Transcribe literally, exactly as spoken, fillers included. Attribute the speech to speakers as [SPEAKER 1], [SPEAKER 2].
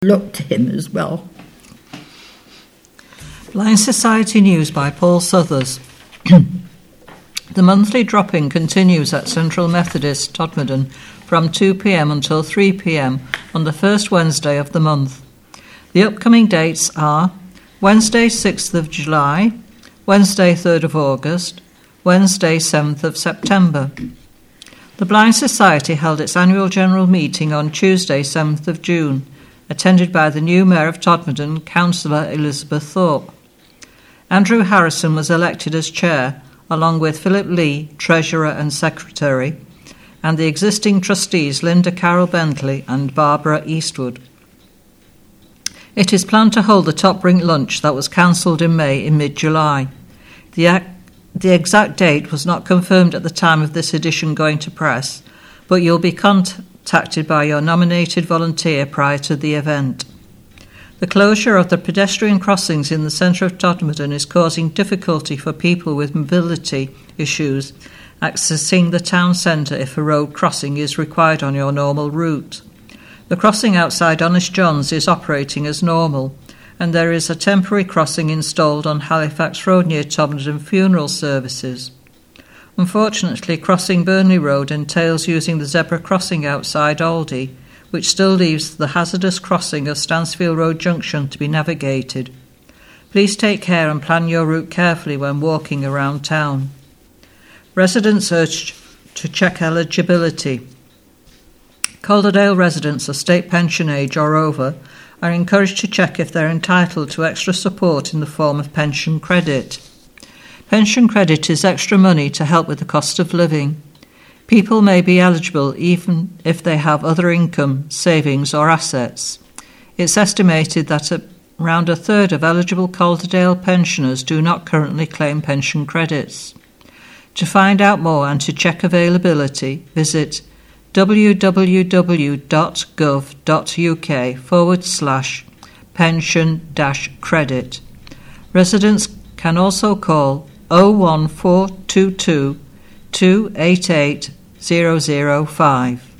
[SPEAKER 1] look to him as well.
[SPEAKER 2] Blind Society News by Paul Southers. The monthly drop-in continues at Central Methodist, Todmorden, from two p.m. until three p.m. on the first Wednesday of the month. The upcoming dates are Wednesday sixth of July, Wednesday third of August, Wednesday seventh of September. The Blind Society held its annual general meeting on Tuesday seventh of June, attended by the new Mayor of Todmorden, Councillor Elizabeth Thorpe. Andrew Harrison was elected as chair, along with Philip Lee, treasurer and secretary, and the existing trustees Linda Carroll Bentley and Barbara Eastwood. It is planned to hold the top drink lunch that was cancelled in May in mid-July. The, ac- the exact date was not confirmed at the time of this edition going to press, but you'll be contacted by your nominated volunteer prior to the event. The closure of the pedestrian crossings in the centre of Todmorden is causing difficulty for people with mobility issues accessing the town centre if a road crossing is required on your normal route. The crossing outside Honest John's is operating as normal, and there is a temporary crossing installed on Halifax Road near Todmorden funeral services. Unfortunately, crossing Burnley Road entails using the zebra crossing outside Aldi, which still leaves the hazardous crossing of Stansfield Road Junction to be navigated. Please take care and plan your route carefully when walking around town. Residents urged to check eligibility. Calderdale residents of state pension age or over are encouraged to check if they're entitled to extra support in the form of pension credit. Pension credit is extra money to help with the cost of living. People may be eligible even if they have other income, savings or assets. It's estimated that around a third of eligible Calderdale pensioners do not currently claim pension credits. To find out more and to check availability, visit www.gov.uk forward slash pension dash credit. Residents can also call oh one four two two, two eight eight, zero zero five.